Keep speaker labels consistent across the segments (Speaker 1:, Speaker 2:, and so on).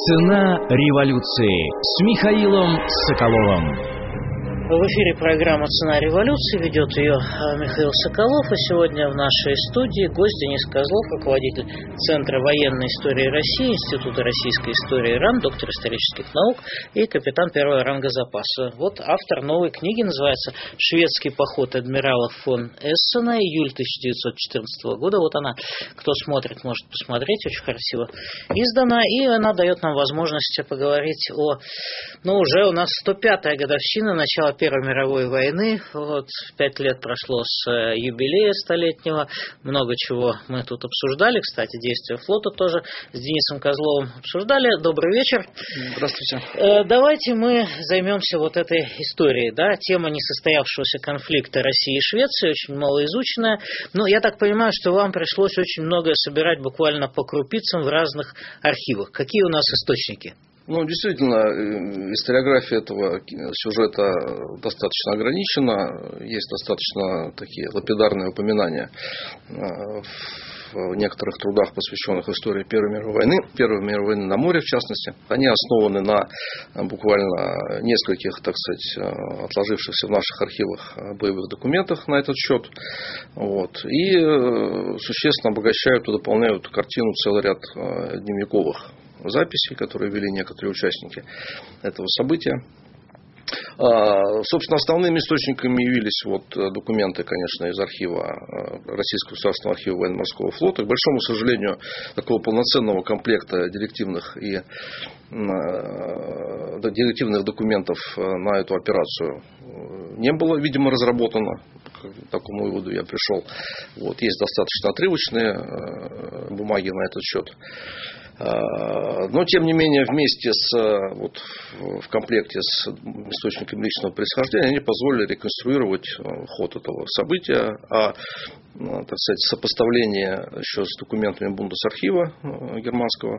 Speaker 1: Цена революции с Михаилом Соколовым.
Speaker 2: В эфире программа «Цена революции», ведет ее Михаил Соколов, и сегодня в нашей студии гость Денис Козлов, руководитель Центра военной истории России, Института российской истории РАН, доктор исторических наук и капитан первого ранга запаса. Вот автор новой книги, называется «Шведский поход адмирала фон Эссена. Июль 1914 года». Вот она, кто смотрит, может посмотреть, очень красиво издана, и она дает нам возможность поговорить о, уже у нас 105-я годовщина начала Первой мировой войны. Вот 5 лет прошло с юбилея столетнего. Много чего мы тут обсуждали. Кстати, действия флота тоже с Денисом Козловым обсуждали. Добрый вечер.
Speaker 3: Здравствуйте.
Speaker 2: Давайте мы займемся вот этой историей. Тема несостоявшегося конфликта России и Швеции, очень малоизученная. Но я так понимаю, что вам пришлось очень многое собирать буквально по крупицам в разных архивах. Какие у нас источники?
Speaker 3: Действительно, историография этого сюжета достаточно ограничена. Есть достаточно такие лапидарные упоминания в некоторых трудах, посвященных истории Первой мировой войны на море, в частности. Они основаны на буквально нескольких, отложившихся в наших архивах боевых документах на этот счет. И существенно обогащают и дополняют картину целый ряд дневниковых записей, которые вели некоторые участники этого события. Собственно, основными источниками явились документы, конечно, из архива Российского государственного архива военно-морского флота. К большому сожалению, такого полноценного комплекта директивных документов на эту операцию не было, видимо, разработано. К такому выводу я пришел. Есть достаточно отрывочные бумаги на этот счет. Но, тем не менее, вместе в комплекте с источниками личного происхождения они позволили реконструировать ход этого события, сопоставление еще с документами Бундесархива германского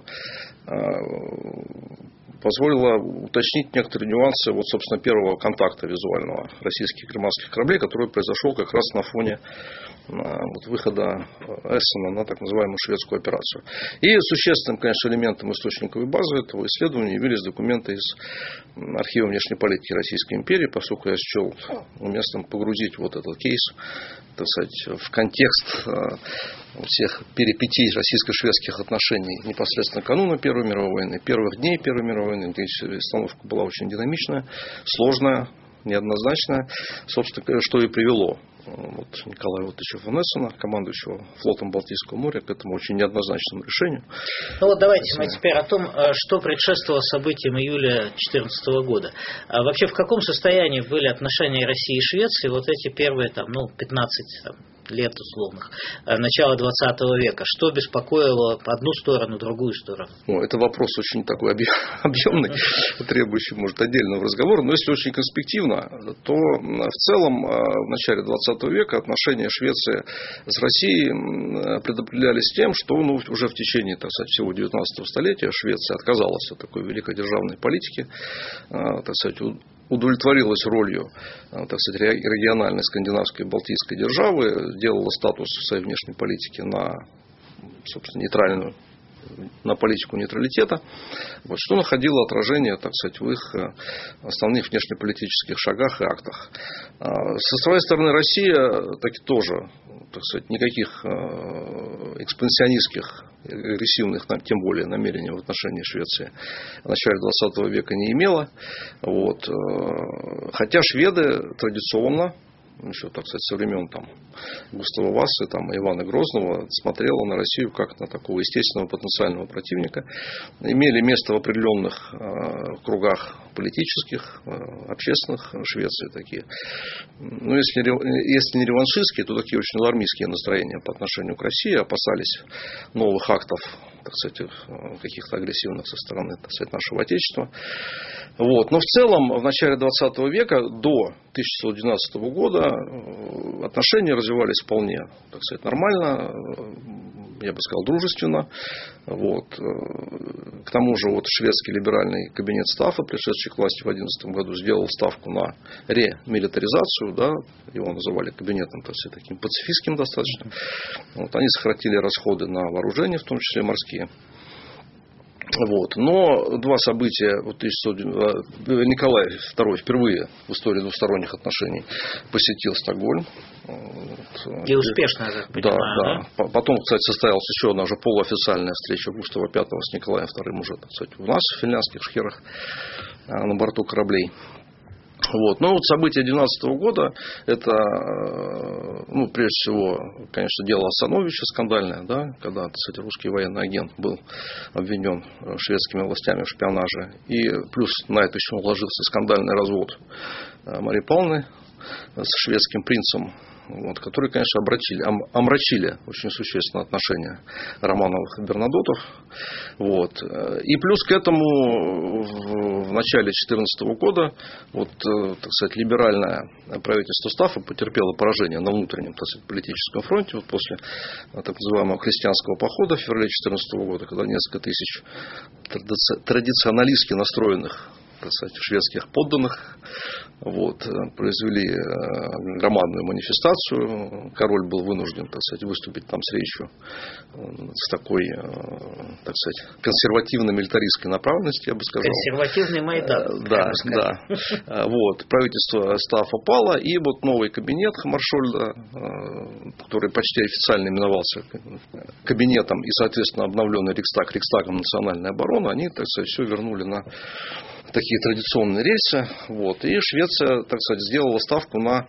Speaker 3: позволило уточнить некоторые нюансы собственно, первого контакта визуального российских и германских кораблей, который произошел как раз на фоне выхода Эссена на так называемую шведскую операцию. И существенным, конечно, элементом источниковой базы этого исследования явились документы из архива внешней политики Российской империи, поскольку я счел уместным погрузить этот кейс, в контекст всех перипетий российско-шведских отношений непосредственно кануна Первой мировой войны, первых дней Первой мировой войны. Обстановка была очень динамичная, сложная, неоднозначная, собственно, что и привело Николая Ивановича фон Эссена, командующего флотом Балтийского моря, к этому очень неоднозначному решению.
Speaker 2: Давайте мы теперь о том, что предшествовало событиям июля 2014 года. Вообще, в каком состоянии были отношения России и Швеции эти первые 15 лет условных, начала 20 века? Что беспокоило одну сторону, другую сторону?
Speaker 3: Это вопрос очень такой объемный, требующий, может, отдельного разговора. Но если очень конспективно, то в целом в начале 20 века отношения Швеции с Россией предопределялись тем, что уже в течение всего 19 столетия Швеция отказалась от такой великодержавной политики, удовлетворилась ролью, региональной скандинавской и балтийской державы, делала статус своей внешней политики на, собственно, нейтральную, на политику нейтралитета, что находило отражение, в их основных внешнеполитических шагах и актах. Со своей стороны, Россия тоже, никаких экспансионистских, агрессивных, тем более, намерений в отношении Швеции в начале 20 века не имела. Хотя шведы традиционно, еще, со времен Густава Вассы, Ивана Грозного, смотрела на Россию как на такого естественного потенциального противника. Имели место в определенных кругах политических, общественных Швеции такие. Если не реваншистские, то такие очень алармистские настроения по отношению к России, опасались новых актов, каких-то агрессивных со стороны, нашего Отечества. Но в целом, в начале 20 века, до 1912 года, отношения развивались вполне, нормально, я бы сказал, дружественно. К тому же шведский либеральный кабинет Стаффа, пришедший к власти в 2011 году, сделал ставку на ремилитаризацию. Его называли кабинетом таким пацифистским достаточно. Они сократили расходы на вооружение, в том числе морские. Вот. Но два события, Николай II впервые в истории двусторонних отношений посетил Стокгольм.
Speaker 2: И успешно, я так понимаю.
Speaker 3: Да. Потом, кстати, состоялась еще одна уже полуофициальная встреча Густава V с Николаем II уже, так сказать, у нас в финляндских шхерах на борту кораблей. Вот. Но вот события 2012 года, это, прежде всего, конечно, дело Асановича скандальное, да, когда, кстати, русский военный агент был обвинен шведскими властями в шпионаже. И плюс на это еще уложился скандальный развод Марии Павловны с шведским принцем, которые, конечно, омрачили очень существенно отношения Романовых и Бернадотов. И плюс к этому в начале 2014 года так сказать, либеральное правительство Стаффа потерпело поражение на внутреннем, так сказать, политическом фронте после так называемого крестьянского похода в феврале 2014 года, когда несколько тысяч традиционалистски настроенных, так сказать, шведских подданных произвели громадную манифестацию. Король был вынужден, так сказать, выступить там с речью с такой, так сказать, консервативно-милитаристской направленностью, я бы сказал.
Speaker 2: Консервативный Майдан.
Speaker 3: Да. Правительство Стаффа пало, и новый кабинет Хаммаршольда, который почти официально именовался кабинетом и, соответственно, обновленный Риксдагом национальной обороны, они, так сказать, все вернули на такие традиционные рельсы. И Швеция, так сказать, сделала ставку на,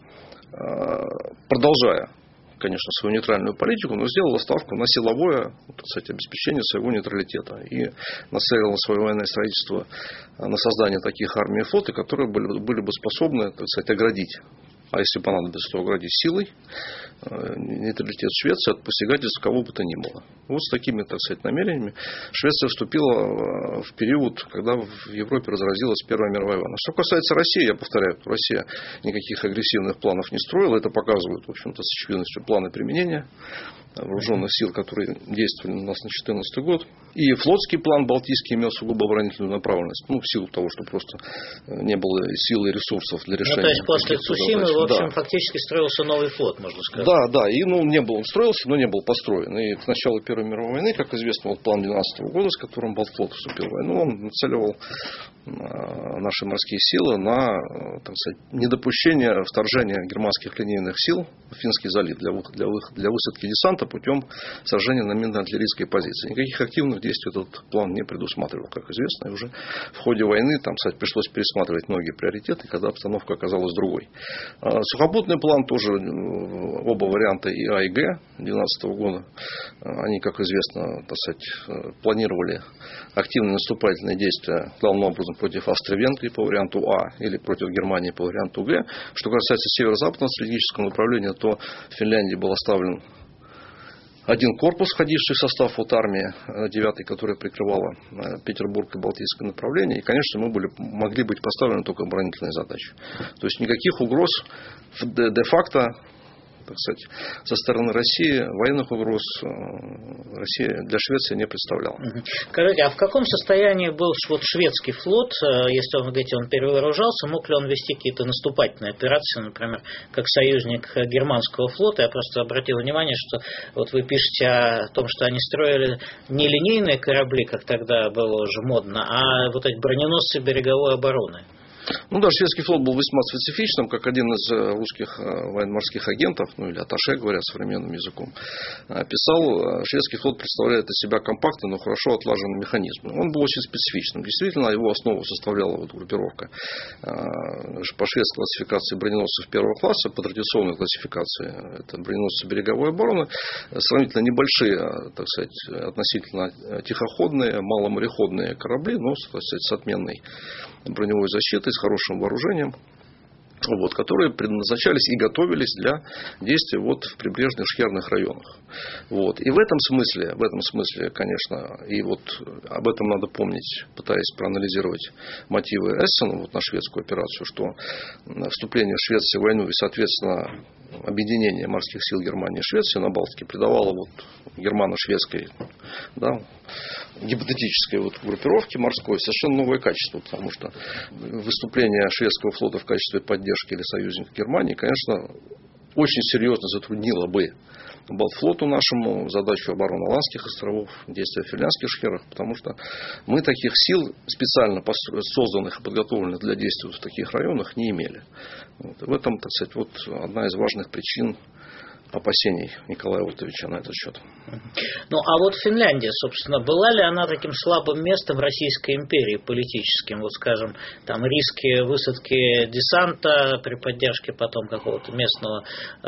Speaker 3: продолжая, конечно, свою нейтральную политику, но сделала ставку на силовое, так сказать, обеспечение своего нейтралитета. И нацелила свое военное строительство на создание таких армий и флота, которые были бы способны, так сказать, оградить, а если понадобится, то оградить силой нейтралитет Швеции от посягательств кого бы то ни было. С такими, так сказать, намерениями Швеция вступила в период, когда в Европе разразилась Первая мировая война. Что касается России, я повторяю, Россия никаких агрессивных планов не строила. Это показывают, в общем-то, с очевидностью планы применения вооруженных сил, которые действовали у нас на 2014 год. И флотский план Балтийский имел сугубо оборонительную направленность. В силу того, что просто не было сил и ресурсов для решения.
Speaker 2: То есть после Цусимы, в общем, фактически строился новый флот, можно сказать.
Speaker 3: Да. И он строился, но не был построен. И к началу Первой мировой войны, как известно, план 2012 года, с которым Балтфлот вступил в войну, он нацеливал наши морские силы на, так сказать, недопущение вторжения германских линейных сил в Финский залив для высадки десанта путем сражения на минно-артиллерийской позиции. Никаких активных действий этот план не предусматривал, как известно. И уже в ходе войны там, кстати, пришлось пересматривать многие приоритеты, когда обстановка оказалась другой. Сухопутный план тоже, оба варианта и А, и Г 2012 года, они, как известно, так сказать, планировали активные наступательные действия, главным образом против Австро-Венгрии по варианту А или против Германии по варианту Г. Что касается северо-западного стратегического направления, то в Финляндии был оставлен один корпус, входивший в состав армии 9-й, которая прикрывала Петербург и Балтийское направление. И, конечно, мы могли быть поставлены только оборонительные задачи. То есть никаких угроз де-факто, так сказать, со стороны России, военных угроз Россия для Швеции не представляла.
Speaker 2: Скажите, а в каком состоянии был шведский флот, если он, говорите, он перевооружался, мог ли он вести какие-то наступательные операции, например, как союзник германского флота? Я просто обратил внимание, что вы пишете о том, что они строили не линейные корабли, как тогда было уже модно, а эти броненосцы береговой обороны.
Speaker 3: Шведский флот был весьма специфичным, как один из русских военно-морских агентов, или атташе, говоря современным языком, писал, шведский флот представляет из себя компактный, но хорошо отлаженный механизм. Он был очень специфичным. Действительно, его основу составляла группировка по шведской классификации броненосцев первого класса, по традиционной классификации это броненосцы береговой обороны, сравнительно небольшие, так сказать, относительно тихоходные, маломореходные корабли, но, так сказать, с отменной броневой защитой, с хорошим вооружением, которые предназначались и готовились для действий в прибрежных шхерных районах. И в этом смысле, конечно, и об этом надо помнить, пытаясь проанализировать мотивы Эссена на шведскую операцию, что вступление Швеции в войну и, соответственно, объединение морских сил Германии и Швеции на Балтике придавало германо-шведской, гипотетической группировке морской совершенно новое качество, потому что выступление шведского флота в качестве поддержки или союзника Германии, конечно, очень серьезно затруднило бы Балтфлоту нашему задачу обороны Аландских островов, действия в Финляндских шхерах, потому что мы таких сил, специально созданных и подготовленных для действий в таких районах, не имели. Вот. И в этом, так сказать, вот одна из важных причин опасений Николая Вольтовича на этот счет.
Speaker 2: Ну, а вот Финляндия, собственно, была ли она таким слабым местом Российской империи политическим? Вот, скажем, там риски высадки десанта при поддержке потом какого-то местного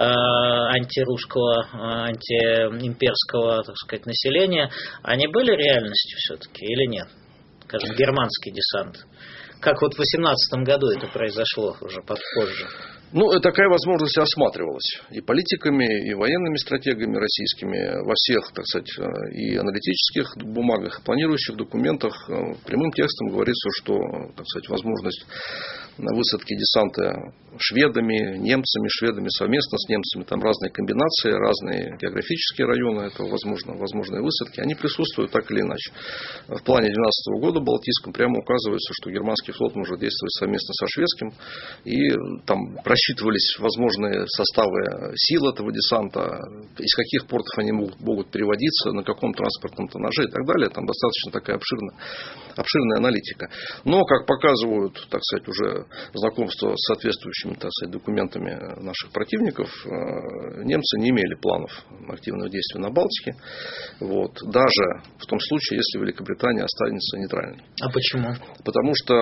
Speaker 2: антирусского, антиимперского, так сказать, населения, они были реальностью все-таки или нет? Скажем, германский десант. Как вот в 18 году это произошло уже позже.
Speaker 3: Ну, такая возможность осматривалась и политиками, и военными стратегами российскими во всех, так сказать, и аналитических бумагах, и планирующих документах. Прямым текстом говорится, что, так сказать, возможность высадки десанта шведами, немцами, шведами совместно с немцами, там разные комбинации, разные географические районы, это возможные высадки, они присутствуют так или иначе. В плане 2012 года Балтийском прямо указывается, что германский флот может действовать совместно со шведским, и там просчитывались возможные составы сил этого десанта, из каких портов они могут переводиться, на каком транспортном тоннаже и так далее. Там достаточно такая обширная аналитика. Но, как показывают, так сказать, уже знакомство с соответствующими, так сказать, документами наших противников, немцы не имели планов активных действий на Балтике. Вот. Даже в том случае, если Великобритания останется нейтральной.
Speaker 2: А почему?
Speaker 3: Потому что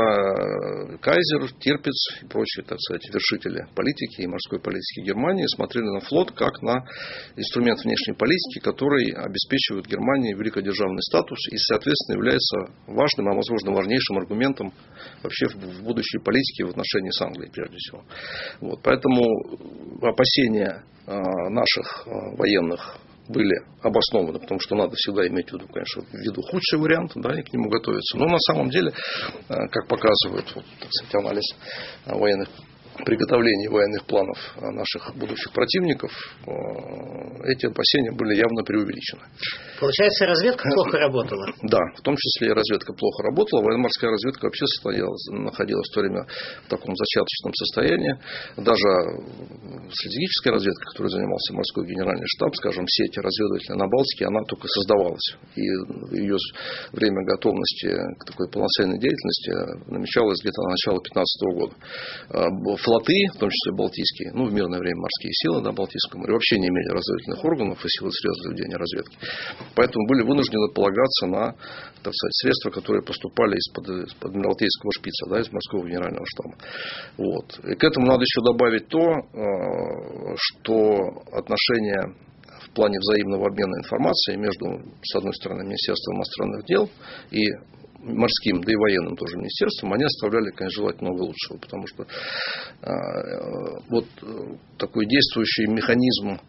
Speaker 3: Кайзер, Тирпиц и прочие, так сказать, вершители политики и морской политики Германии смотрели на флот как на инструмент внешней политики, который обеспечивает Германии великодержавный статус и, соответственно, является важным, а возможно важнейшим аргументом вообще в будущей политике в отношении с Англией, прежде всего. Вот. Поэтому опасения наших военных были обоснованы, потому что надо всегда иметь в виду, конечно, худший вариант, да, и к нему готовиться. Но на самом деле, как показывает, вот, так сказать, анализ военных приготовлении военных планов наших будущих противников, эти опасения были явно преувеличены.
Speaker 2: Получается, разведка плохо работала?
Speaker 3: Да, в том числе и разведка плохо работала. Военно-морская разведка вообще находилась в то время в таком зачаточном состоянии. Даже стратегическая разведка, которой занимался морской генеральный штаб, скажем, сеть разведывательная на Балтике, она только создавалась. И ее время готовности к такой полноценной деятельности намечалось где-то на начало 2015 года. Флоты, в том числе балтийские, в мирное время морские силы на Балтийском море, вообще не имели разведывательных органов и сил и средств для ведения разведки. Поэтому были вынуждены полагаться на, так сказать, средства, которые поступали из-под Адмиралтейского шпица, да, из морского генерального штаба. Вот. И к этому надо еще добавить то, что отношения в плане взаимного обмена информацией между, с одной стороны, Министерством иностранных дел и морским, да и военным тоже министерством, они оставляли, конечно, желать много лучшего, потому что вот такой действующий механизм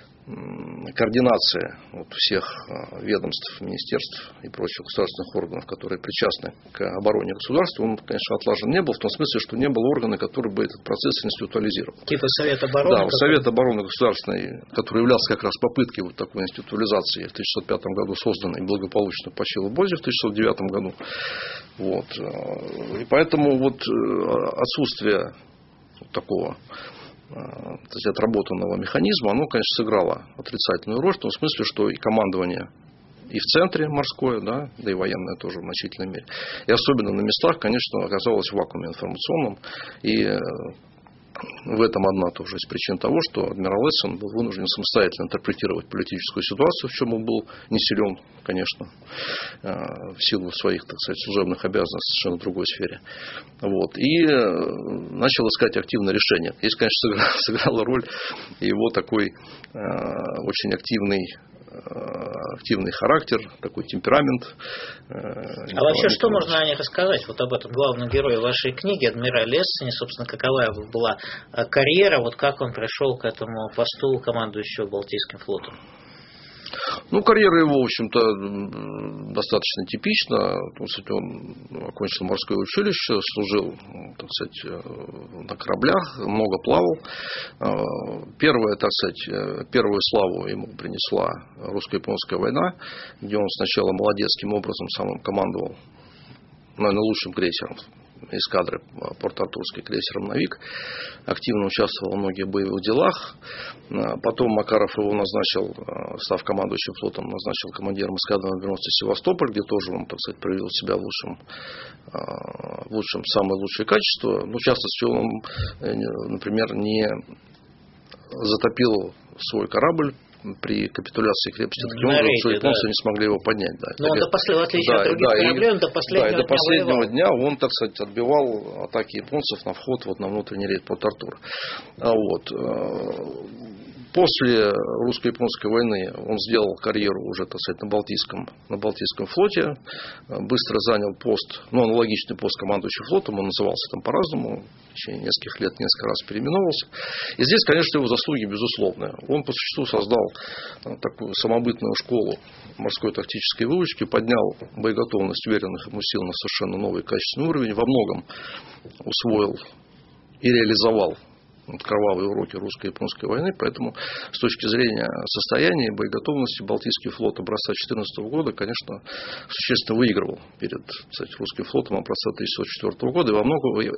Speaker 3: координации всех ведомств, министерств и прочих государственных органов, которые причастны к обороне государства, он, конечно, отлажен не был, в том смысле, что не было органа, который бы этот процесс институализировал.
Speaker 2: Типа Совет обороны?
Speaker 3: Да, Совет обороны государственный, который являлся как раз попыткой вот такой институализации, в 1905 году созданной, благополучно почил в Бозе в 1909 году. Вот. И поэтому вот отсутствие такого отработанного механизма, оно, конечно, сыграло отрицательную роль, в том смысле, что и командование и в центре морское, да и военное тоже в значительной мере, и особенно на местах, конечно, оказалось в вакууме информационном, и в этом одна тоже из причин того, что адмирал Эссен был вынужден самостоятельно интерпретировать политическую ситуацию, в чем он был не силен, конечно, в силу своих, так сказать, служебных обязанностей в совершенно другой сфере. Вот. И начал искать активное решение. Здесь, конечно, сыграла роль его такой очень активный характер, такой темперамент.
Speaker 2: А вообще, что можно о них рассказать? Вот об этом главном герое вашей книги, адмирале Эссене, собственно, какова была карьера, вот как он пришел к этому посту командующего Балтийским флотом?
Speaker 3: Карьера его, в общем-то, достаточно типична. Он окончил морское училище, служил, так сказать, на кораблях, много плавал. Первую славу ему принесла русско-японская война, где он сначала молодецким образом самым командовал, наверное, лучшим крейсером эскадры Порт-Артурской крейсером «Навик». Активно участвовал во многих боевых делах. Потом Макаров его назначил, став командующим флотом, назначил командиром эскадры авианосца «Севастополь», где тоже он, так сказать, проявил себя в лучшем, самые лучшие качества. Ну, в частности, он, например, не затопил свой корабль при капитуляции крепости Такелон, что японцы не смогли его поднять. Да.
Speaker 2: Но он в отличие от других кораблей, он до последнего
Speaker 3: дня он, так сказать, отбивал атаки японцев на вход на внутренний рейд Порт-Артура. После русско-японской войны он сделал карьеру уже, так сказать, на Балтийском флоте, быстро занял пост, аналогичный пост командующего флотом, он назывался там по-разному, в течение нескольких лет несколько раз переименовался. И здесь, конечно, его заслуги безусловные. Он по существу создал такую самобытную школу морской тактической выучки, поднял боеготовность уверенных ему сил на совершенно новый качественный уровень, во многом усвоил и реализовал кровавые уроки русско-японской войны, поэтому с точки зрения состояния и боеготовности Балтийский флот образца 2014 года, конечно, существенно выигрывал перед, кстати, русским флотом образца 1904 года, и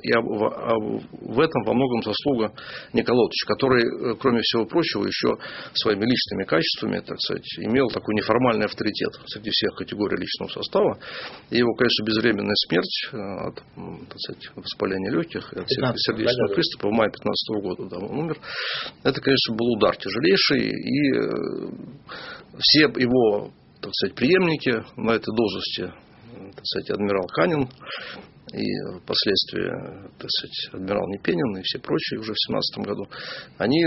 Speaker 3: в этом во многом заслуга Николотовича, который, кроме всего прочего, еще своими личными качествами, так сказать, имел такой неформальный авторитет среди всех категорий личного состава, и его, конечно, безвременная смерть от, так сказать, воспаления легких, от сердечного приступа в мае 2015 года, да, он умер. Это, конечно, был удар тяжелейший, и все его, так сказать, преемники на этой должности, так сказать, адмирал Канин и впоследствии, так сказать, адмирал Непенин и все прочие уже в 2017 году, они,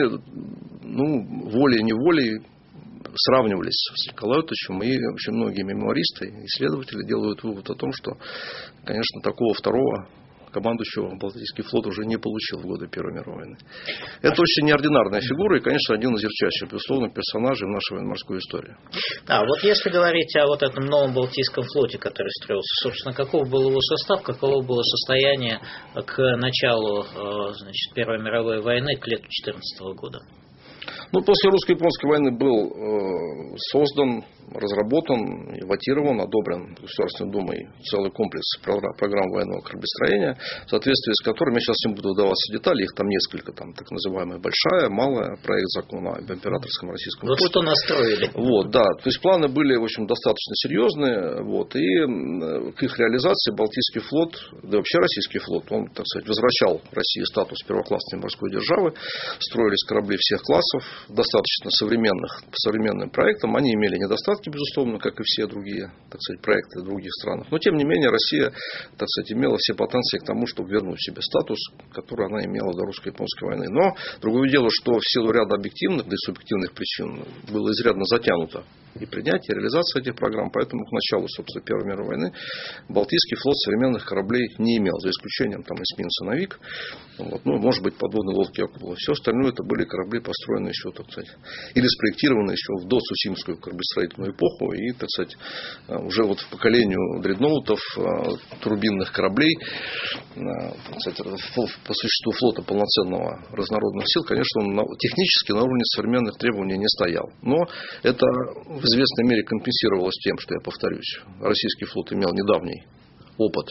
Speaker 3: волей-неволей сравнивались с Николаем Ильичем, и очень многие мемуаристы, исследователи делают вывод о том, что, конечно, такого второго командующего Балтийский флот уже не получил в годы Первой мировой войны. Это очень неординарная фигура и, конечно, один из ярчайших, безусловно, персонажей в нашей военно-морской истории.
Speaker 2: Вот если говорить о вот этом новом Балтийском флоте, который строился, собственно, каков был его состав, каково было состояние к началу, Первой мировой войны, к лету 2014 года?
Speaker 3: После русско-японской войны был создан, разработан, эвакуирован, одобрен Государственной Думой целый комплекс программ военного кораблестроения, в соответствии с которыми, я сейчас не буду вдаваться в детали, их там несколько, там так называемая большая, малая, проект закона об императорском российском флоте.
Speaker 2: Что настроили.
Speaker 3: Да, то есть планы были, в общем, достаточно серьезные, и к их реализации Балтийский флот, да и вообще российский флот, он, так сказать, возвращал России статус первоклассной морской державы, строились корабли всех классов, достаточно современных, по современным проектам, они имели недостатки, безусловно, как и все другие, так сказать, проекты в других странах. Но, тем не менее, Россия, так сказать, имела все потенции к тому, чтобы вернуть себе статус, который она имела до русско-японской войны. Но другое дело, что в силу ряда объективных, да и субъективных причин было изрядно затянуто и принятие, и реализация этих программ. Поэтому к началу, собственно, Первой мировой войны Балтийский флот современных кораблей не имел, за исключением эсминца «Навик», может быть, подводной лодки «Акула». Все остальное это были корабли, построенные еще, так сказать, или спроектированные еще в досусимскую кораблестроительную эпоху, и, так сказать, уже по поколению дредноутов, турбинных кораблей, так сказать, по существу флота полноценного разнородных сил, конечно, он технически на уровне современных требований не стоял. Но это в известной мере компенсировалось тем, что, я повторюсь, российский флот имел недавний опыт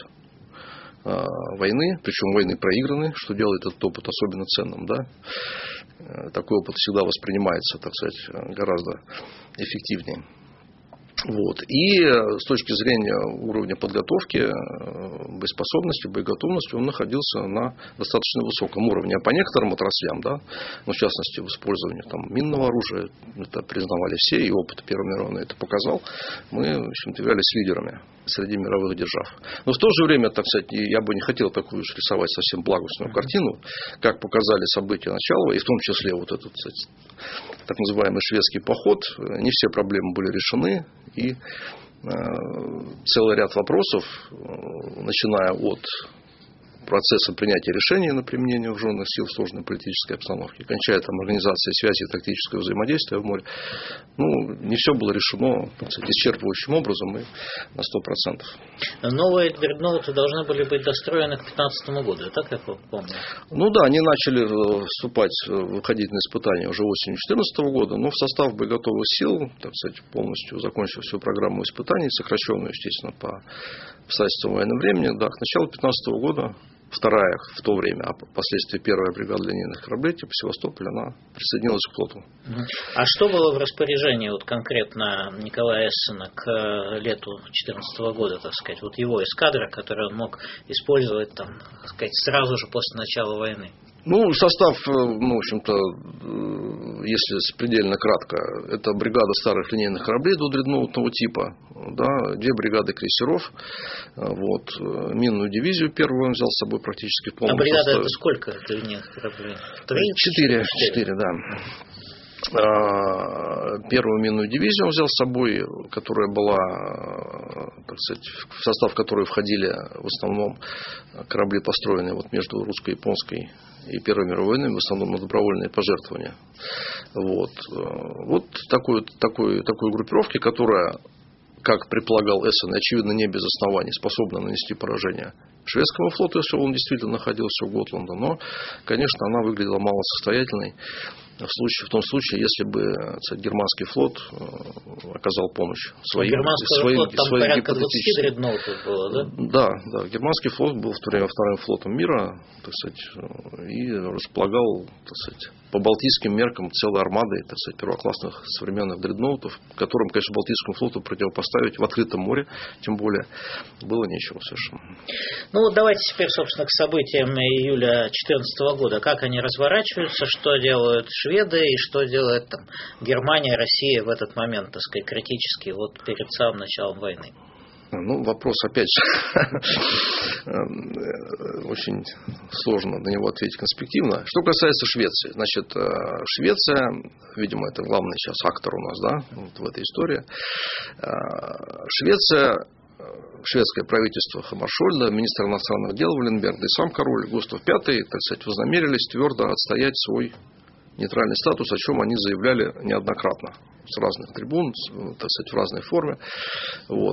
Speaker 3: войны, причем войны проиграны, что делает этот опыт особенно ценным. Да? Такой опыт всегда воспринимается, так сказать, гораздо эффективнее. И с точки зрения уровня подготовки, боеспособности, боеготовности, он находился на достаточно высоком уровне. А по некоторым отраслям, в частности, в использовании минного оружия, это признавали все, и опыт Первой мировой войны это показал, мы, в общем-то, являлись лидерами среди мировых держав. Но в то же время, так сказать, я бы не хотел такую рисовать совсем благостную картину, как показали события начала, и в том числе этот, кстати, так называемый шведский поход. Не все проблемы были решены, и целый ряд вопросов, начиная от процесса принятия решений на применение вооруженных сил в сложной политической обстановке, кончая организацией связи и тактического взаимодействия в море, не все было решено, так сказать, исчерпывающим образом и на 100%.
Speaker 2: Новые дредноуты должны были быть достроены к 2015 году, так я помню?
Speaker 3: Они начали выходить на испытания уже осенью 2014 года, но в состав боеготовых сил, так сказать, полностью закончив всю программу испытаний, сокращенную, естественно, по обстоятельствам военного времени, да, к началу 2015 года вторая в то время, а впоследствии первая бригада линейных кораблей типа Севастополь, она присоединилась к флоту.
Speaker 2: А что было в распоряжении вот конкретно Николая Эссена к лету 2014 года, так сказать, вот его эскадра, которую он мог использовать там, так сказать, сразу же после начала войны?
Speaker 3: Ну, состав, в общем-то, если предельно кратко, это бригада старых линейных кораблей до дредноутного типа, да, 2 бригады крейсеров, вот, минную дивизию первую он взял с собой практически в полном составе.
Speaker 2: А бригада это сколько линейных кораблей?
Speaker 3: 4, да. Первую минную дивизию он взял с собой, которая была, так сказать, в состав которой входили в основном корабли, построенные вот между русско-японской и Первой мировой войной, в основном на добровольные пожертвования. Вот такой группировки, которая, как предполагал Эссен, очевидно, не без оснований, способна нанести поражение шведскому флоту, если он действительно находился у Готланда. Но, конечно, она выглядела малосостоятельной в том случае, если бы германский флот оказал помощь своим
Speaker 2: гипотетическим. Дредноутов было, да?
Speaker 3: Да, германский флот был в то время вторым флотом мира, так сказать, и располагал, так сказать, по балтийским меркам целой армадой, так сказать, первоклассных современных дредноутов, которым, конечно, Балтийскому флоту противопоставить в открытом море, тем более, было нечего совершенно.
Speaker 2: Ну вот давайте теперь, собственно, к событиям июля 2014 года. Как они разворачиваются, что делают шведы и что делает там Германия, Россия в этот момент, так сказать, критически, вот перед самым началом войны?
Speaker 3: Ну, вопрос, опять же, очень сложно на него ответить конспективно. Что касается Швеции. Значит, Швеция, видимо, это главный сейчас актор у нас, да, вот в этой истории. Шведское правительство Хаммаршольда, министр иностранных дел Валенберг, да и сам король Густав V, так сказать, вознамерились твердо отстоять свой нейтральный статус, о чем они заявляли неоднократно с разных трибун, так сказать, в разной форме. Вот.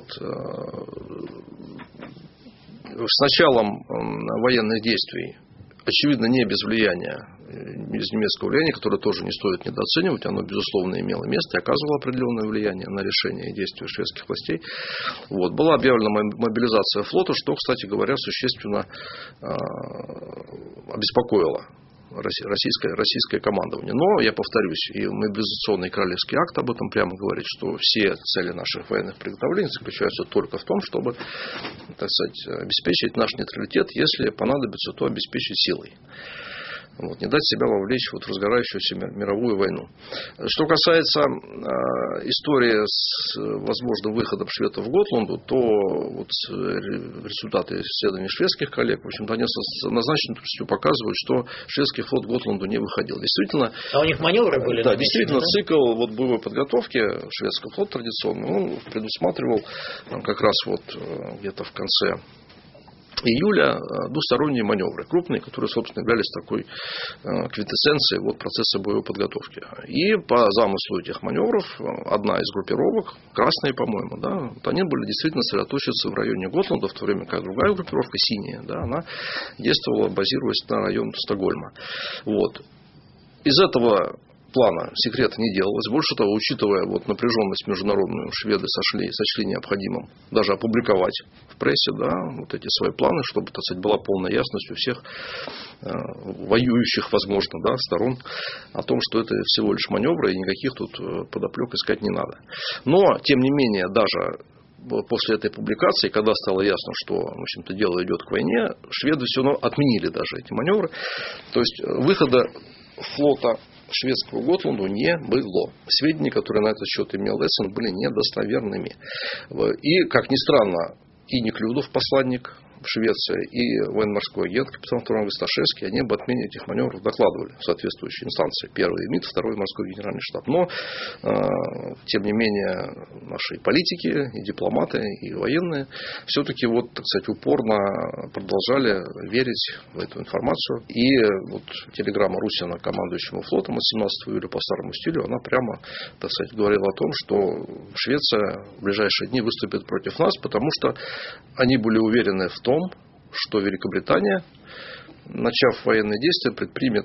Speaker 3: С началом военных действий, очевидно, не без влияния, без немецкого влияния, которое тоже не стоит недооценивать, оно, безусловно, имело место и оказывало определенное влияние на решение и действия шведских властей. Вот. Была объявлена мобилизация флота, что, кстати говоря, существенно обеспокоило российское командование. Но, я повторюсь, и мобилизационный королевский акт об этом прямо говорит, что все цели наших военных приготовлений заключаются только в том, чтобы, так сказать, обеспечить наш нейтралитет, если понадобится, то обеспечить силой. Вот, не дать себя вовлечь вот в разгорающуюся мировую войну. Что касается истории с возможным выходом шведов в Готланду, то вот результаты исследований шведских коллег, в общем-то, они с однозначностью показывают, что шведский флот к Готланду не выходил. Действительно,
Speaker 2: а у них маневры были?
Speaker 3: Да, действительно, цикл вот боевой подготовки шведского флота традиционно предусматривал как раз вот где-то в конце июля двусторонние маневры, крупные, которые, собственно, являлись такой квинтэссенцией вот процесса боевой подготовки. И по замыслу этих маневров одна из группировок, красные, по-моему, да, вот они были действительно сосредоточиться в районе Готланда, в то время как другая группировка, синяя, да, она действовала, базируясь на район Стокгольма. Вот. Из этого плана секрета не делалось. Больше того, учитывая вот напряженность международную, шведы сочли необходимым даже опубликовать в прессе, да, вот эти свои планы, чтобы, так сказать, была полная ясность у всех воюющих, возможно, да, сторон о том, что это всего лишь маневры и никаких тут подоплек искать не надо. Но, тем не менее, даже после этой публикации, когда стало ясно, что, в общем-то, дело идет к войне, шведы все равно отменили даже эти маневры. То есть выхода флота шведского Готланду не было. Сведения, которые на этот счет имел Эссен, были недостоверными. И, как ни странно, и Неклюдов, посланник в Швеции, и военно-морской агент капитан второго Сташевский, они об отмене этих маневров докладывали в соответствующие инстанции. Первый МИД, второй морской генеральный штаб. Но, тем не менее, наши политики, и дипломаты, и военные все-таки, вот, так сказать, упорно продолжали верить в эту информацию. И вот телеграмма Русина, командующему флотом, от 17 июля по старому стилю, она прямо, так сказать, говорила о том, что Швеция в ближайшие дни выступит против нас, потому что они были уверены в том, что Великобритания, начав военные действия, предпримет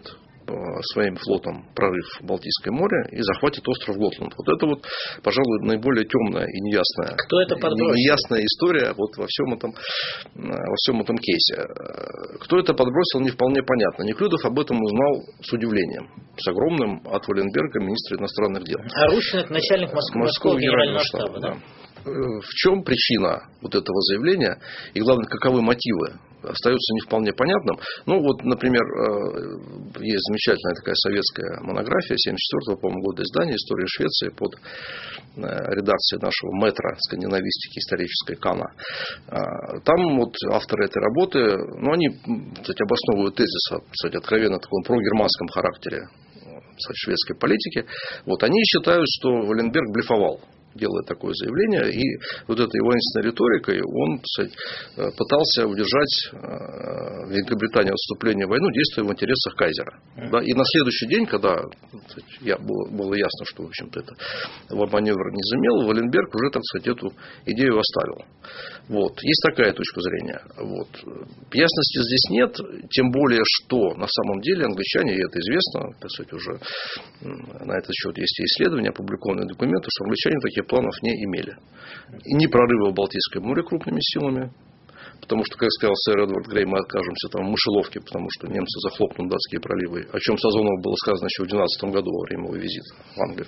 Speaker 3: своим флотом прорыв в Балтийское море и захватит остров Готланд. Вот это вот, пожалуй, наиболее темная и неясная, неясная история вот во всем этом кейсе. Кто это подбросил, не вполне понятно. Неклюдов об этом узнал с удивлением, с огромным от Валенберга, министра иностранных дел.
Speaker 2: А Русин — это начальник Московского генерального штаба, да?
Speaker 3: В чем причина вот этого заявления и, главное, каковы мотивы, остается не вполне понятным. Ну, вот, например, есть замечательная такая советская монография 1974 по-моему, года издания «История Швеции» под редакцией нашего мэтра скандинавистики исторической Кана. Там вот авторы этой работы, ну, они, кстати, обосновывают тезис, кстати, откровенно таком прогерманском характере шведской политики. Вот, они считают, что Валенберг блефовал, делая такое заявление, и вот этой воинственной риторикой он, кстати, пытался удержать Великобританию от вступления в войну, действуя в интересах кайзера. Да? И на следующий день, когда, кстати, было ясно, что, в общем-то, это маневр не замел, Валенберг уже, так сказать, эту идею оставил. Вот. Есть такая точка зрения. Вот. Ясности здесь нет, тем более, что на самом деле англичане, и это известно, так сказать, уже на этот счет есть и исследования, опубликованные документы, что англичане таких планов не имели. И ни прорыва в Балтийское море крупными силами, потому что, как сказал сэр Эдвард Грей, мы окажемся там в мышеловке, потому что немцы захлопнут датские проливы, о чем Сазонову было сказано еще в 2012 году во время его визита в Англию.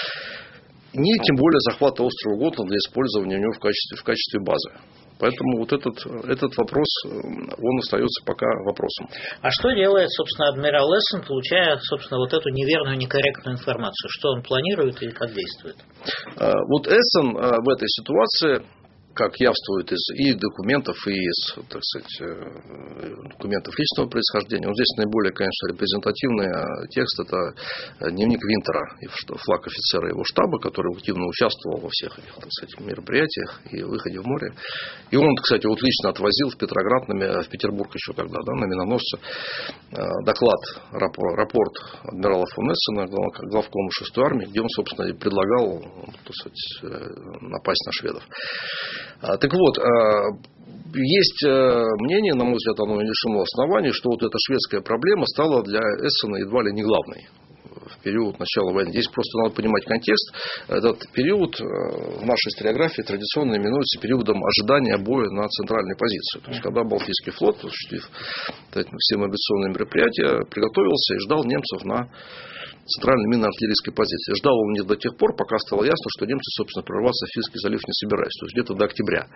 Speaker 3: Ни тем более захвата острова Готланд для использования у него в качестве базы. Поэтому вот этот вопрос, он остается пока вопросом.
Speaker 2: А что делает, собственно, адмирал Эссен, получая, собственно, вот эту неверную, некорректную информацию? Что он планирует и как действует?
Speaker 3: Вот Эссен в этой ситуации, как явствует из и документов, и из, так сказать, документов личного происхождения. Вот здесь наиболее, конечно, репрезентативный текст – это дневник Винтера, флаг офицера его штаба, который активно участвовал во всех этих, так сказать, мероприятиях и выходе в море. И он, кстати, вот лично отвозил в Петроград, в Петербург еще тогда, да, на миноносце, доклад, рапорт адмирала фон Эссена, главкома 6-й армии, где он, собственно, предлагал, так сказать, напасть на шведов. Так вот, есть мнение, на мой взгляд, оно не лишено оснований, что вот эта шведская проблема стала для Эссена едва ли не главной в период начала войны. Здесь просто надо понимать контекст. Этот период в нашей историографии традиционно именуется периодом ожидания боя на центральной позиции. То есть, когда Балтийский флот, осуществив все мобилизационные мероприятия, приготовился и ждал немцев на центральной минно-артиллерийской позиции. Ждал он не до тех пор, пока стало ясно, что немцы, собственно, прорваться в Финский залив не собираются. То есть, где-то до октября.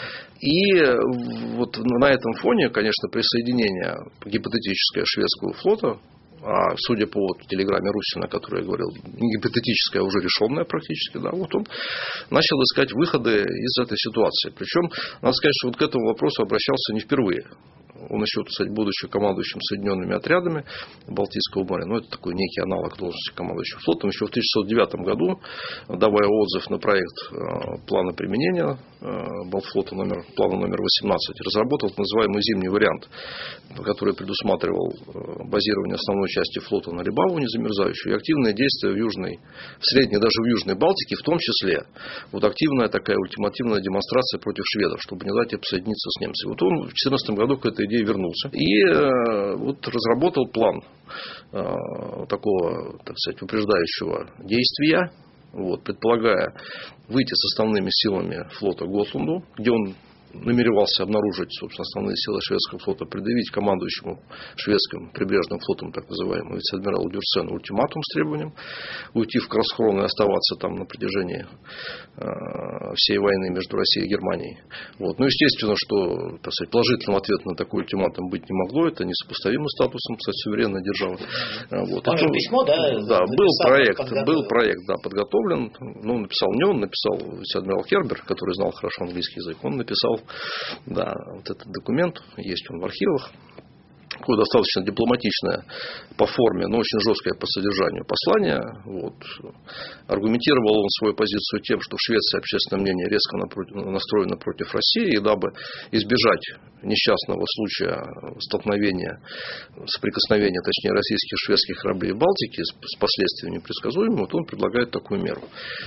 Speaker 3: И вот на этом фоне, конечно, присоединение гипотетическое шведского флота, а судя по телеграмме Русина, о которой я говорил, гипотетическая, уже решенная практически, да, вот он начал искать выходы из этой ситуации. Причем, надо сказать, что вот к этому вопросу обращался не впервые. Он еще, кстати, будучи командующим соединенными отрядами Балтийского моря, ну, это такой некий аналог должности командующего флотом, еще в 1909 году, давая отзыв на проект плана применения Балтфлота плана номер 18, разработал так называемый зимний вариант, который предусматривал базирование основной части флота на Либаву незамерзающую и активные действия в средней, даже в Южной Балтике, в том числе вот активная такая ультимативная демонстрация против шведов, чтобы не дать им соединиться с немцами. Вот он в 2014 году к этой идее вернулся и вот разработал план такого, так сказать, упреждающего действия, вот, предполагая выйти с основными силами флота к Готланду, где он намеревался обнаружить, собственно, основные силы шведского флота, предъявить командующему шведским прибрежным флотом, так называемому вице-адмиралу Дюрсену, ультиматум с требованием уйти в Красхрон и оставаться там на протяжении всей войны между Россией и Германией. Вот. Ну, естественно, что, так сказать, положительного ответа на такой ультиматум быть не могло. Это несопоставимо с статусом, кстати, суверенной державы. Вот.
Speaker 2: Там же письмо, да?
Speaker 3: Да, был проект, да, подготовлен. Ну, написал не он, написал вице-адмирал Кербер, который знал хорошо английский язык. Он написал, да, вот этот документ, есть он в архивах. Такое достаточно дипломатичное по форме, но очень жесткое по содержанию послание. Вот. Аргументировал он свою позицию тем, что в Швеции общественное мнение резко настроено против России, и дабы избежать несчастного случая столкновения, соприкосновения, точнее, российских и шведских кораблей в Балтике с последствиями непредсказуемыми, вот он предлагает такую меру.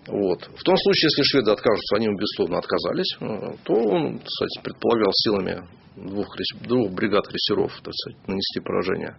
Speaker 3: Вот. В том случае, если шведы откажутся, они, безусловно, отказались, то он, кстати, предполагал силами двух бригад крейсеров, так сказать, нанести поражение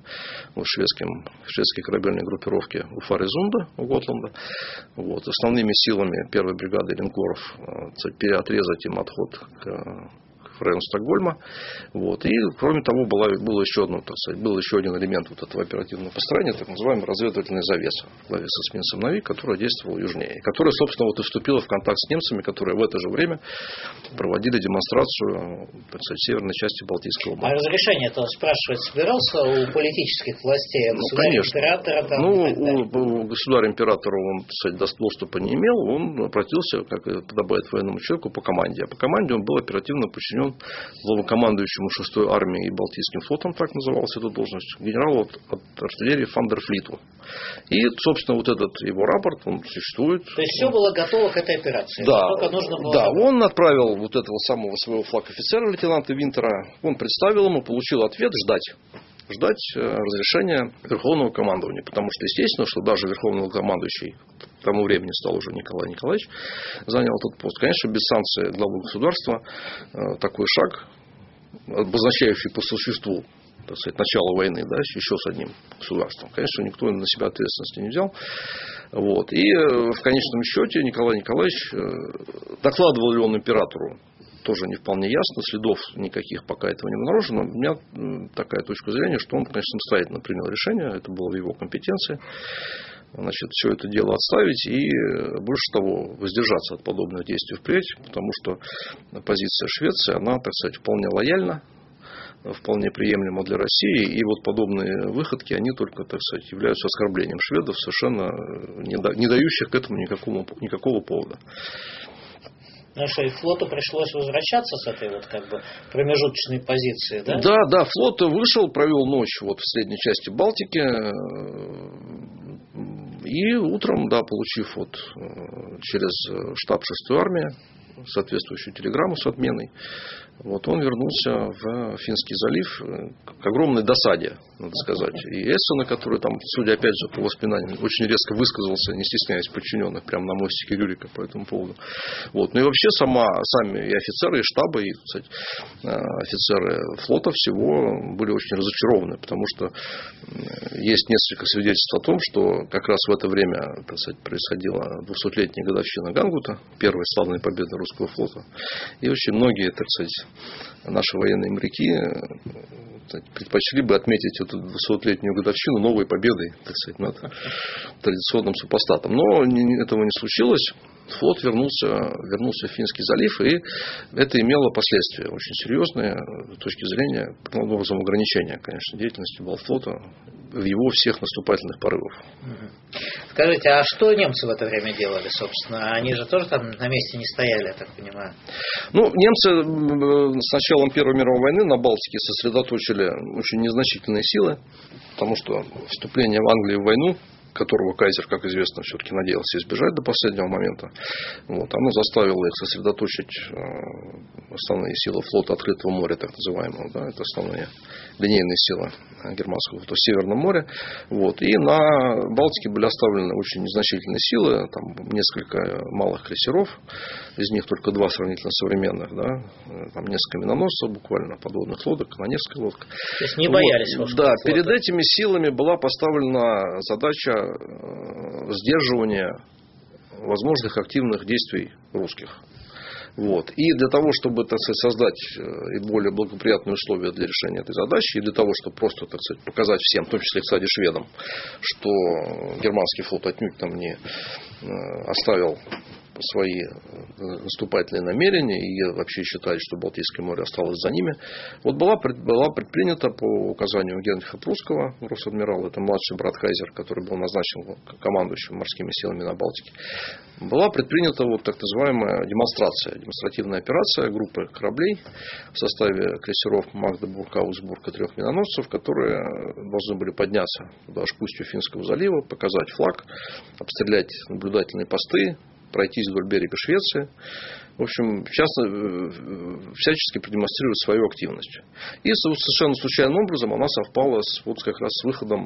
Speaker 3: шведской корабельной группировке у Фарезунда, у Готланда. Вот. Основными силами первой бригады линкоров переотрезать им отход к району Стокгольма. Вот. И, кроме того, был еще один элемент вот этого оперативного построения, так называемая разведывательная завеса в главе с эсминцем «Навик», которая действовала южнее. Которая, собственно, и вступила в контакт с немцами, которые в это же время проводили демонстрацию, так сказать, северной части Балтийского моря.
Speaker 2: А разрешение-то он спрашивать собирался у политических властей, государя-императора?
Speaker 3: У государя-императора он, кстати, доступа не имел, он обратился, как подобает военному человеку, по команде. А по команде он был оперативно подчинен главнокомандующему 6-й армией и Балтийским флотом, так называлась эта должность, генералу от артиллерии Фандерфлиту. И, собственно, вот этот его рапорт, он существует.
Speaker 2: То есть все было готово к этой операции?
Speaker 3: Да,
Speaker 2: только нужно было...
Speaker 3: Да, он отправил вот этого самого своего флаг-офицера, лейтенанта Винтера, он представил ему, получил ответ ждать разрешения Верховного командования. Потому что, естественно, что даже Верховный командующий к тому времени стал уже Николай Николаевич, занял этот пост. Конечно, без санкции главы государства такой шаг, обозначающий по существу, так сказать, начало войны, да, еще с одним государством, конечно, никто на себя ответственности не взял. Вот. И в конечном счете Николай Николаевич, докладывал ли он императору, тоже не вполне ясно, следов никаких пока этого не обнаружено. У меня такая точка зрения, что он, конечно, самостоятельно принял решение, это было в его компетенции. Значит, все это дело отставить и, больше того, воздержаться от подобных действий впредь, потому что позиция Швеции, она, так сказать, вполне лояльна, вполне приемлема для России, и вот подобные выходки, они только, так сказать, являются оскорблением шведов, совершенно не дающих к этому никакого повода.
Speaker 2: Ну что, и флоту пришлось возвращаться с этой вот как бы промежуточной позиции, да?
Speaker 3: Да, флот вышел, провел ночь вот в средней части Балтики, и утром, да, получив вот через штаб 6-й армии соответствующую телеграмму с отменой, вот он вернулся в Финский залив к огромной досаде, надо сказать. И Эссена, который там, судя опять же по воспоминаниям, очень резко высказался, не стесняясь подчиненных, прямо на мостике Рюрика по этому поводу. Вот. Ну и вообще сами и офицеры, и штаба, и, кстати, офицеры флота всего были очень разочарованы, потому что есть несколько свидетельств о том, что как раз в это время, так сказать, происходила 200-летняя годовщина Гангута, первой славной победы русского флота. И очень многие, так сказать, наши военные моряки предпочли бы отметить эту 200-летнюю годовщину новой победой, так сказать, над традиционным супостатом. Но этого не случилось. Флот вернулся в Финский залив, и это имело последствия очень серьезные с точки зрения, главным образом, ограничения, конечно, деятельности Балтфлота в его всех наступательных порывах.
Speaker 2: Скажите, а что немцы в это время делали, собственно? Они же тоже там на месте не стояли, я так понимаю. Ну,
Speaker 3: немцы с началом Первой мировой войны на Балтике сосредоточили очень незначительные силы, потому что вступление в Англию в войну, которого кайзер, как известно, все-таки надеялся избежать до последнего момента, вот, оно заставило их сосредоточить основные силы флота открытого моря, так называемого, да, это основные линейные силы германского флота в Северном море. Вот, и на Балтике были оставлены очень незначительные силы, там несколько малых крейсеров, из них только 2 сравнительно современных, да, там несколько миноносцев, буквально подводных лодок, канонерская лодка.
Speaker 2: То есть не боялись
Speaker 3: вот, да, флота. Перед этими силами была поставлена задача сдерживания возможных активных действий русских. Вот. И для того, чтобы, так сказать, создать более благоприятные условия для решения этой задачи, и для того, чтобы просто, так сказать, показать всем, в том числе, кстати, шведам, что германский флот отнюдь там не оставил свои наступательные намерения и вообще считали, что Балтийское море осталось за ними. Вот была предпринята по указанию Генриха Прусского, гросс-адмирала, это младший брат кайзер, который был назначен командующим морскими силами на Балтике, была предпринята вот так называемая демонстративная операция группы кораблей в составе крейсеров Магдебург, Аусбург и 3 миноносцев, которые должны были подняться до устью Финского залива, показать флаг, обстрелять наблюдательные посты, пройтись вдоль берега Швеции. В общем, всячески продемонстрировать свою активность. И совершенно случайным образом она совпала как раз с выходом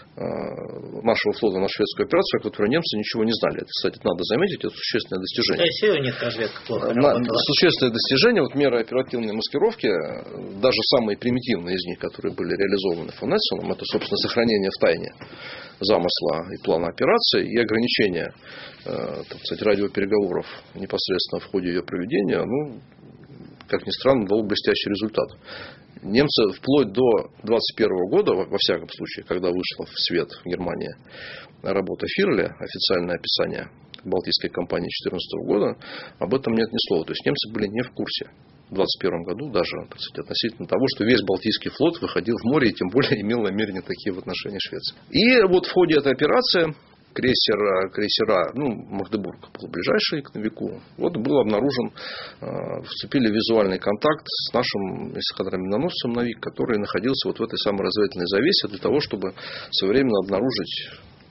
Speaker 3: нашего флота на шведскую операцию, о которой немцы ничего не знали. Это, кстати, надо заметить, это существенное достижение.
Speaker 2: Россия у них разведка плохо работала.
Speaker 3: Существенное достижение, меры оперативной маскировки, даже самые примитивные из них, которые были реализованы фон Эссеном, это, собственно, сохранение в тайне замысла и плана операции и ограничение, радиопереговоров непосредственно в ходе ее проведения, как ни странно, дало блестящий результат. Немцы вплоть до 1921 года, во всяком случае, когда вышла в свет в Германии работа Фирля, официальное описание Балтийской кампании 2014 года, об этом нет ни слова. То есть немцы были не в курсе в 1921 году даже, относительно того, что весь Балтийский флот выходил в море и тем более имел намерения такие в отношении Швеции. И вот в ходе этой операции крейсера, Магдебург был ближайший к Новику, был обнаружен, вступили в визуальный контакт с нашим эскадрой-миноносцем Новик, который находился в этой самой разведывательной завесе для того, чтобы своевременно обнаружить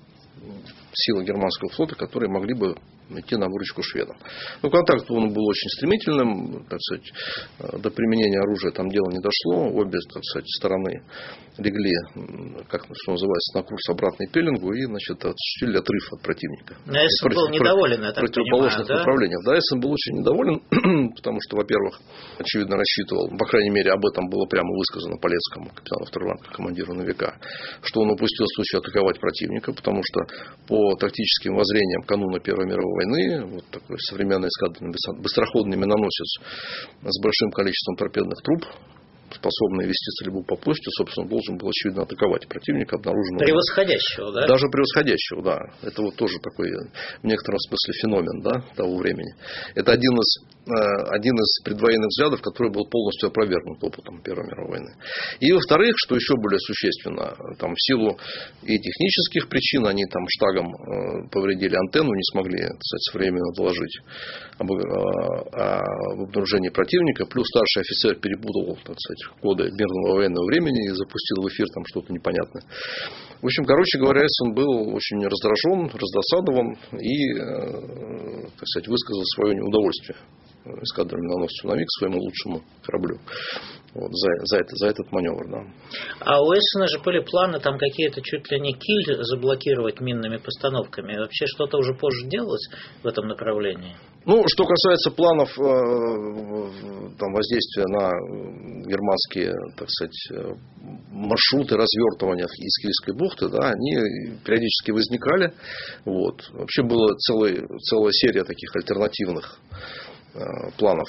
Speaker 3: силы германского флота, которые могли бы идти на выручку шведам. Контакт он был очень стремительным, до применения оружия там дело не дошло, обе, стороны легли, что называется, на курс обратный пеленгу и, осуществили отрыв от противника.
Speaker 2: Эссен был недоволен, я так
Speaker 3: противоположных
Speaker 2: понимаю,
Speaker 3: направлениях. Да, Эссен был очень недоволен, потому что, во-первых, очевидно рассчитывал, по крайней мере, об этом было прямо высказано Полецкому, капитану второго ранга, командиру Новика, что он упустил случай атаковать противника, потому что по тактическим воззрениям кануна Первой мировой войны, такой современный эскадренный быстроходный миноносец с большим количеством торпедных труб, способный вести стрельбу по площади, собственно, должен был, очевидно, атаковать противника, обнаруженного.
Speaker 2: Превосходящего, да?
Speaker 3: Даже превосходящего, да. Это тоже такой, в некотором смысле, феномен, да, того времени. Это один из предвоенных взглядов, который был полностью опровергнут опытом Первой мировой войны. И, во-вторых, что еще более существенно, в силу и технических причин, они штагом повредили антенну, не смогли, своевременно доложить об обнаружении противника, плюс старший офицер перепутал, коды мирного военного времени и запустил в эфир что-то непонятное. В общем, говоря, Эссен был очень раздражен, раздосадован и, высказал свое неудовольствие эскадрой-миноносцу Новик, своему лучшему кораблю. За этот маневр, да.
Speaker 2: А у Эссена же были планы какие-то чуть ли не Киль заблокировать минными постановками. Вообще что-то уже позже делалось в этом направлении?
Speaker 3: Что касается планов воздействия на германские, маршруты развертывания из Кильской бухты, да, они периодически возникали. Вообще была целая серия таких альтернативных планов,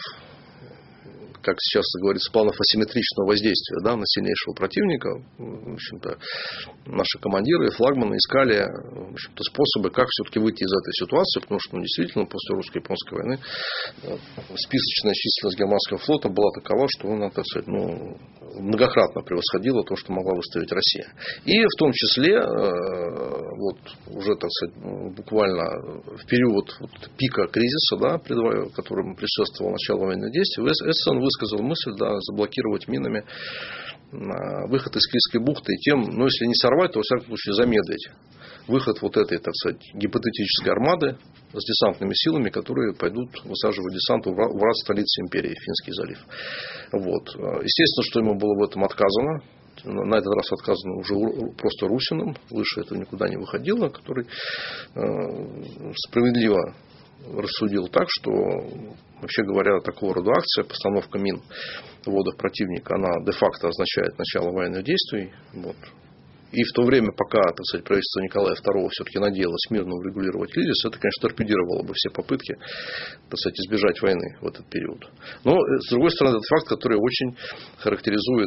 Speaker 3: как сейчас говорится, планов асимметричного воздействия, да, на сильнейшего противника. В общем-то, наши командиры и флагманы искали, в общем-то, способы, как все-таки выйти из этой ситуации, потому что, действительно, после русско-японской войны списочная численность германского флота была такова, что она, многократно превосходила то, что могла выставить Россия. И в том числе, уже, буквально в период пика кризиса, да, которому предшествовало начало военных действий, Эссен высказал мысль, да, заблокировать минами выход из Кильской бухты и тем, если не сорвать, то, во всяком случае, замедлить выход этой, гипотетической армады с десантными силами, которые пойдут высаживать десант у врат столицы империи, Финский залив. Естественно, что ему было в этом отказано. На этот раз отказано уже просто Русиным, выше это никуда не выходило, который справедливо рассудил так, что, вообще говоря, такого рода акция, постановка мин в водах противника, она де-факто означает начало военных действий. И в то время, пока, правительство Николая II все-таки надеялось мирно урегулировать кризис, это, конечно, торпедировало бы все попытки, избежать войны в этот период. Но, с другой стороны, это факт, который очень характеризует,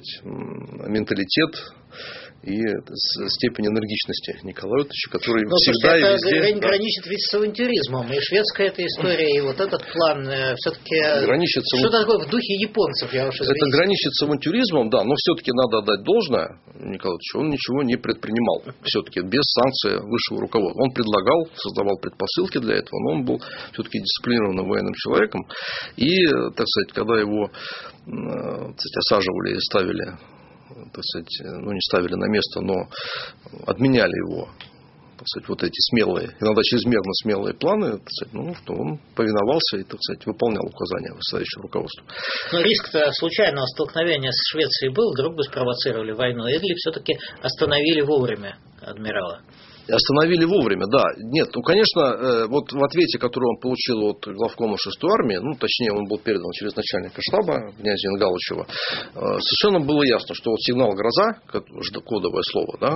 Speaker 3: менталитет и степень энергичности Николая Ивановича, который всегда и везде...
Speaker 2: Это граничит ведь с авантюризмом. И шведская эта история, и этот план все-таки... Что такое в духе японцев, я уж извините.
Speaker 3: Это граничит с авантюризмом, да, но все-таки надо отдать должное Николаю Ивановичу. Он ничего не предпринимал. Все-таки без санкции высшего руководства. Он предлагал, создавал предпосылки для этого, но он был все-таки дисциплинированным военным человеком. И, когда его осаживали и ставили, не ставили на место, но отменяли его так сказать, вот эти смелые, иногда чрезмерно смелые планы, так сказать, что он повиновался и, так сказать, выполнял указания вышестоящего руководства.
Speaker 2: Но риск-то случайного столкновения с Швецией был, вдруг бы спровоцировали войну, или все-таки остановили вовремя адмирала?
Speaker 3: Остановили вовремя, да. Нет, конечно, вот в ответе, который он получил от главкома 6-й армии, точнее, он был передан через начальника штаба, князя Янгалычева, совершенно было ясно, что вот сигнал «Гроза», кодовое слово, да,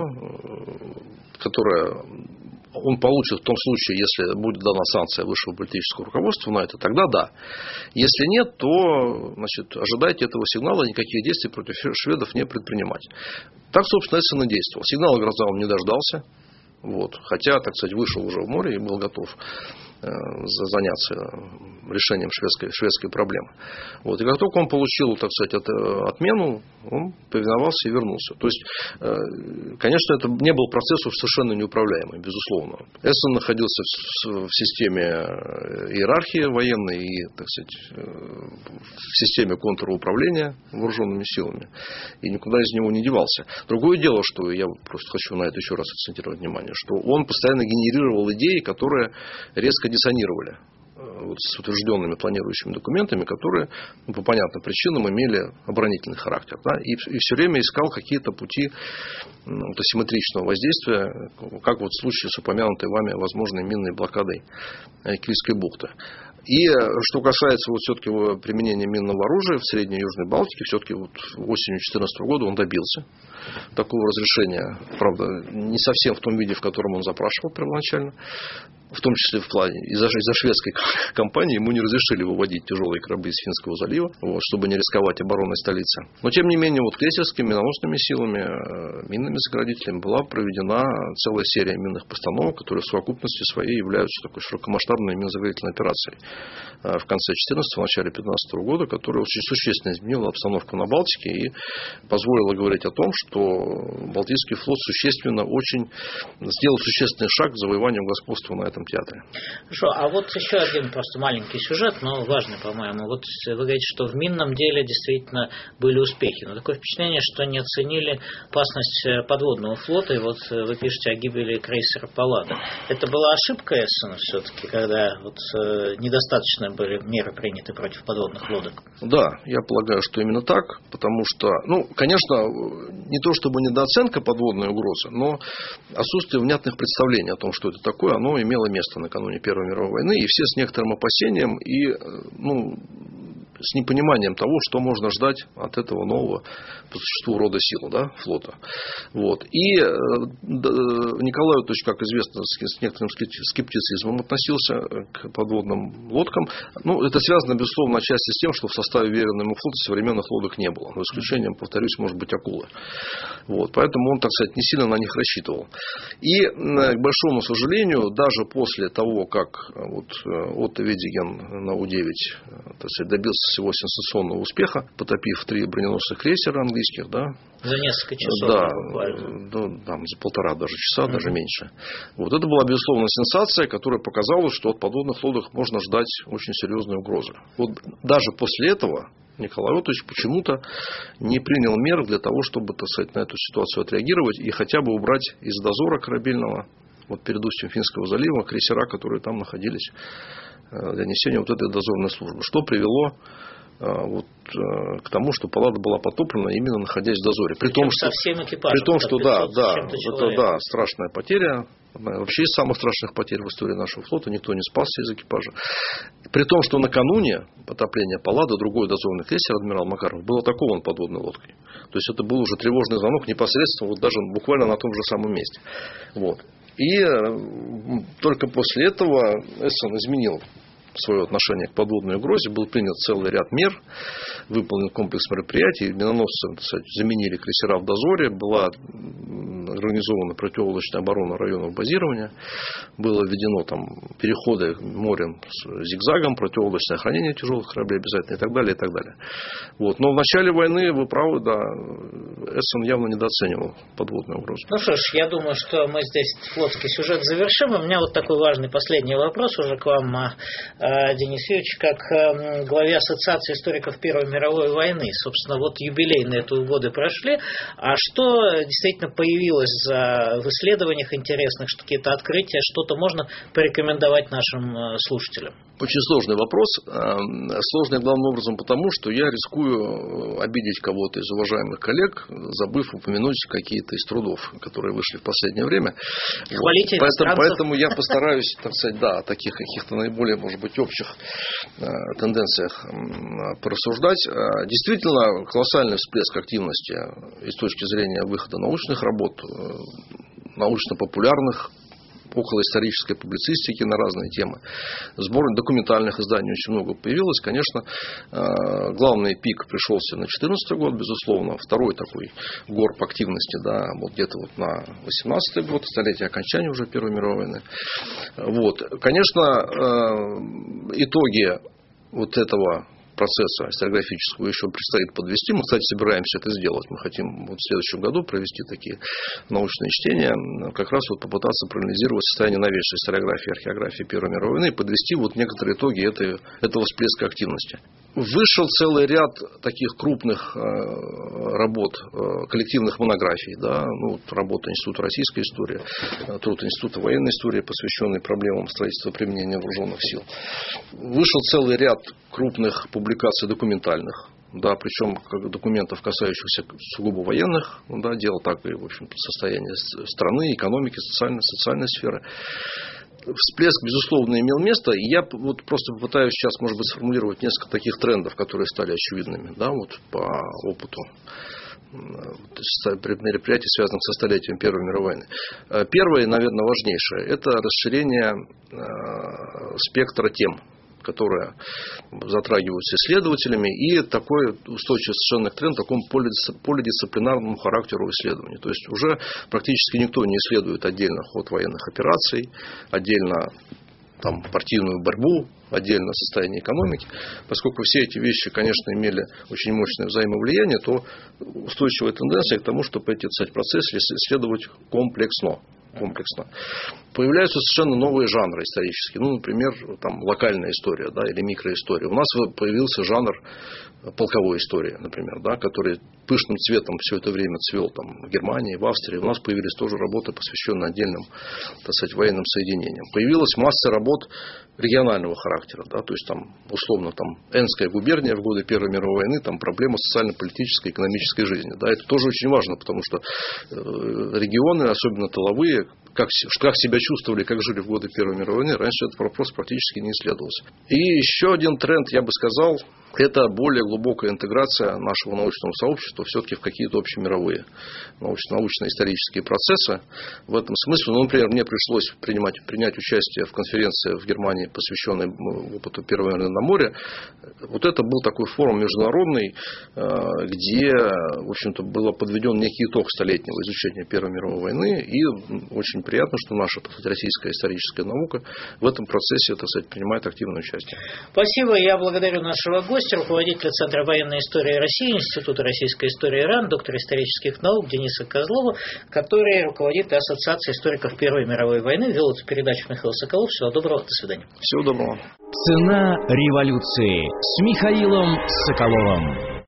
Speaker 3: которое он получит в том случае, если будет дана санкция высшего политического руководства на это, тогда да. Если нет, то, значит, ожидайте этого сигнала, никаких действий против шведов не предпринимать. Так, собственно, Эссен и действовал. Сигнала «Гроза» он не дождался. Вот. Хотя, так сказать, вышел уже в море и был готов заняться решением шведской проблемы. Вот. И как только он получил, так сказать, отмену, он повиновался и вернулся. То есть, конечно, это не был процесс совершенно неуправляемый, безусловно. Эссен находился в системе иерархии военной и, так сказать, в системе контруправления вооруженными силами. И никуда из него не девался. Другое дело, что я просто хочу на это еще раз акцентировать внимание, что он постоянно генерировал идеи, которые резко диссонировали с утвержденными планирующими документами, которые по понятным причинам имели оборонительный характер. Да, и все время искал какие-то пути асимметричного воздействия, как вот в случае с упомянутой вами возможной минной блокадой Кильской бухты. И что касается вот все-таки применения минного оружия в Средней и Южной Балтике, все-таки вот осенью 2014 года он добился такого разрешения, правда, не совсем в том виде, в котором он запрашивал первоначально, в том числе в плане из-за шведской компании ему не разрешили выводить тяжелые корабли из Финского залива, чтобы не рисковать обороной столицы. Но тем не менее вот крейсерскими миноносными силами, минными заградителями была проведена целая серия минных постановок, которые в совокупности своей являются такой широкомасштабной минно-заградительной операцией в конце 2014 начале 2015 года, которая очень существенно изменила обстановку на Балтике и позволила говорить о том, что Балтийский флот существенно очень сделал существенный шаг к завоеванию господства на этом театре.
Speaker 2: Хорошо, а вот еще один просто маленький сюжет, но важный, по-моему. Вот вы говорите, что в минном деле действительно были успехи, но такое впечатление, что не оценили опасность подводного флота, и вот вы пишете о гибели крейсера «Паллада». Это была ошибка Эссена все-таки, когда вот недостаточно были меры приняты против подводных лодок?
Speaker 3: Да, я полагаю, что именно так, потому что, конечно, не то чтобы недооценка подводной угрозы, но отсутствие внятных представлений о том, что это такое, оно имело место накануне Первой мировой войны, и все с некоторым опасением и с непониманием того, что можно ждать от этого нового по существу рода сил, да, флота. Вот. И Николай Иванович, как известно, с некоторым скептицизмом относился к подводным лодкам. Это связано, безусловно, отчасти с тем, что в составе веренного ему флота современных лодок не было. Но исключением, повторюсь, может быть акула. Вот. Поэтому он, так сказать, не сильно на них рассчитывал. И, к большому сожалению, даже после того, как Отто Ведиген на У-9, так сказать, добился всего сенсационного успеха, потопив 3 броненосных крейсера английских, да.
Speaker 2: За несколько часов.
Speaker 3: Да, за полтора даже часа, даже меньше. Вот это была, безусловно, сенсация, которая показала, что от подводных лодок можно ждать очень серьезные угрозы. Вот даже после этого Николай Отович почему-то не принял мер для того, чтобы, так сказать, на эту ситуацию отреагировать и хотя бы убрать из дозора корабельного перед устьем Финского залива крейсера, которые там находились для несения вот этой дозорной службы. Что привело к тому, что «Паллада» была потоплена именно находясь в дозоре. При том, что это страшная потеря. Вообще из самых страшных потерь в истории нашего флота. Никто не спасся из экипажа. При том, что накануне потопления «Паллады» другой дозорный крейсер «Адмирал Макаров» был атакован подводной лодкой. То есть это был уже тревожный звонок непосредственно, даже буквально на том же самом месте. Вот. И только после этого Эссен изменил свое отношение к подводной угрозе, был принят целый ряд мер, выполнен комплекс мероприятий, миноносцы, так сказать, заменили крейсера в дозоре, была организована противолодочная оборона районов базирования, было введено там переходы морем с зигзагом, противолодочное охранение тяжелых кораблей обязательно и так далее, и так далее. Вот. Но в начале войны, вы правы, да, Эссен явно недооценивал подводную угрозу.
Speaker 2: Ну что ж, я думаю, что мы здесь флотский сюжет завершим. У меня вот такой важный последний вопрос уже к вам, Денис Юрьевич, как главе Ассоциации историков Первой мировой войны. Собственно, вот юбилейные годы прошли. А что действительно появилось осталось в исследованиях интересных, что какие-то открытия, что-то можно порекомендовать нашим слушателям?
Speaker 3: Очень сложный вопрос. Сложный главным образом потому, что я рискую обидеть кого-то из уважаемых коллег, забыв упомянуть какие-то из трудов, которые вышли в последнее время.
Speaker 2: Хвалите
Speaker 3: Поэтому я постараюсь, так сказать, о таких каких-то наиболее, может быть, общих тенденциях порассуждать. Действительно, колоссальный всплеск активности и с точки зрения выхода научных работ, научно-популярных, околоисторической публицистики на разные темы. Сборник документальных изданий очень много появилось. Конечно, главный пик пришелся на 2014 год, безусловно. Второй такой горб активности, да, вот где-то вот на 2018 год, столетие окончания уже Первой мировой войны. Вот. Конечно, итоги вот этого процесса историографического еще предстоит подвести. Мы, кстати, собираемся это сделать. Мы хотим вот в следующем году провести такие научные чтения, как раз вот попытаться проанализировать состояние новейшей историографии и археографии Первой мировой войны и подвести вот некоторые итоги этого всплеска активности. Вышел целый ряд таких крупных работ, коллективных монографий, да, ну, работа Института российской истории, труд Института военной истории, посвященный проблемам строительства и применения вооруженных сил. Вышел целый ряд крупных публикаций документальных, да, причем документов, касающихся сугубо военных, да, дел, так и, в общем-то, состояния страны, экономики, социальной сферы. Всплеск, безусловно, имел место, и я вот просто попытаюсь сейчас, может быть, сформулировать несколько таких трендов, которые стали очевидными, да, вот по опыту мероприятий, связанных со столетием Первой мировой войны. Первое, наверное, важнейшее, это расширение спектра тем, которые затрагиваются исследователями, и такой устойчивый совершенно тренд к такому полидисциплинарному характеру исследований. То есть уже практически никто не исследует отдельно ход военных операций, отдельно там, партийную борьбу, отдельно состояние экономики. Поскольку все эти вещи, конечно, имели очень мощное взаимовлияние, то устойчивая тенденция к тому, чтобы эти процессы исследовать комплексно. Появляются совершенно новые жанры исторические. Ну, например, там, локальная история, да, или микроистория. У нас появился жанр полковой истории, например, да, который пышным цветом все это время цвел там, в Германии, в Австрии. У нас появились тоже работы, посвященные отдельным, так сказать, военным соединениям. Появилась масса работ регионального характера. Да, то есть, там, условно, там, Энская губерния в годы Первой мировой войны, там проблема социально-политической и экономической жизни. Да, это тоже очень важно, потому что регионы, особенно тыловые, как себя чувствовали, как жили в годы Первой мировой войны, раньше этот вопрос практически не исследовался. И еще один тренд, я бы сказал, это более глубокая интеграция нашего научного сообщества все-таки в какие-то общемировые научно-исторические процессы. В этом смысле, например, мне пришлось принять участие в конференции в Германии, посвященной опыту Первой войны на море. Вот это был такой форум международный, где, в общем-то, был подведен некий итог столетнего изучения Первой мировой войны. И очень приятно, что наша, так сказать, российская историческая наука в этом процессе, так сказать, принимает активное участие.
Speaker 2: Спасибо. Я благодарю нашего гостя, руководителя Центра военной истории России, Института российской истории РАН, доктора исторических наук Дениса Козлова, который руководит Ассоциацией историков Первой мировой войны. Вел эту передачу Михаил Соколов. Всего доброго. До свидания.
Speaker 3: Всего доброго.
Speaker 1: Цена революции с Михаилом Соколовым.